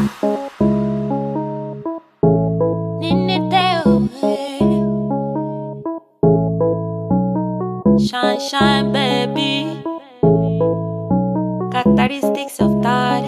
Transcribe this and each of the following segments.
Shine, shine, baby. Characteristics of that.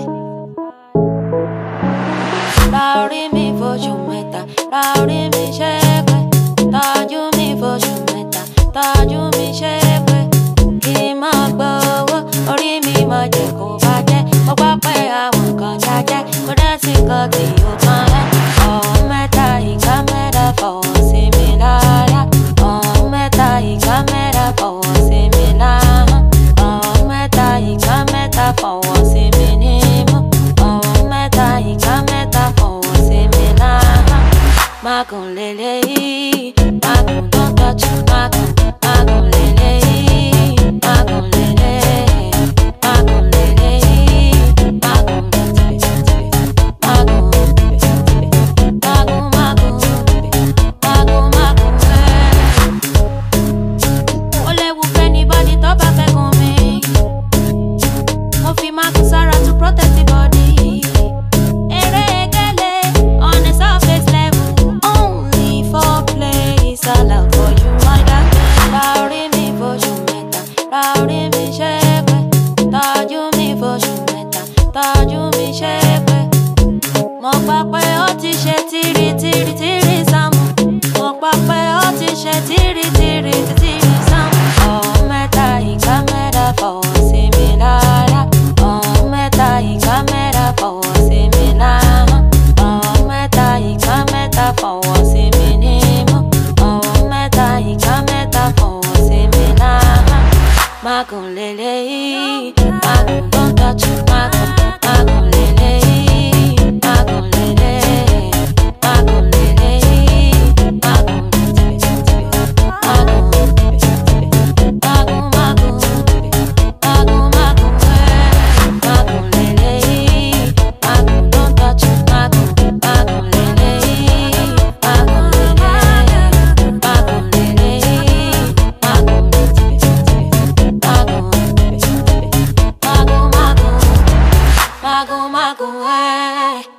Lauri mi voglio meta, Lauri mi shake. Taju mi voglio meta, Taju mi shake. Kí má gbowó, orí mi má jẹ́ kó bàjẹ́. Mo gbà pé àwọn kan jàjẹ́, kò dẹ̀ sí nǹkan tí ó kàn ẹ́. Ọ̀hún mẹ́ta ìka mẹ́ta fọwọ́ sí mi lára. Ọ̀hún mẹ́ta ìka mẹ́ta fọwọ́ sí mi lára. Ọ̀hún mẹ́ta ìka mẹ́ta fọwọ́ sí mi nímú. Ọ̀hún mẹ́ta ìka mẹ́ta fọwọ́ sí mi lára. Magun lélẹ́yìí, magun don't touch you, magun, magun lélẹ́yìí, magun lélẹ́yìí, magun lélẹ́yìí, magun, magun, magun, magun, magun, ó léwu fẹ́nibọ́dì tó bá fẹ́ gún mi. Mo fi magun sára to protect the body. Eré gẹ́lẹ́ on a surface level, only for play is allowed for you, my darling. Lauri mi voglio meta, Lauri mi shake. Taju mi voglio meta, Taju mi shake. Mo gbà pé ó ti ṣe tìrì tìrì tìrì sámú. Mo gbà pé ó ti ṣe tìrì tìrì tìrì sámú. Ọ̀hún mẹ́ta ìka mẹ́ta fọwọ́ sí mi lára. Ọ̀hún mẹ́ta ìka mẹ́ta fọwọ́ sí mi lára. Ọ̀hún mẹ́ta ìka mẹ́ta fọwọ́ sí mi nímú. Ọ̀hún mẹ́ta ìka mẹ́ta fọwọ́ sí mi lára. Magun lélẹ́yìí, magun don't touch you, magun, magun lélẹ́yìí, magun lélẹ́yìí, magun lélẹ́yìí, magun, magun, magun, magun, magun, magun lélẹ́yìí, magun don't touch you, magun, magun lélẹ́yìí, magun lélẹ́yìí, magun lélẹ́yìí, magun, magun, magun, magun, magun, magun,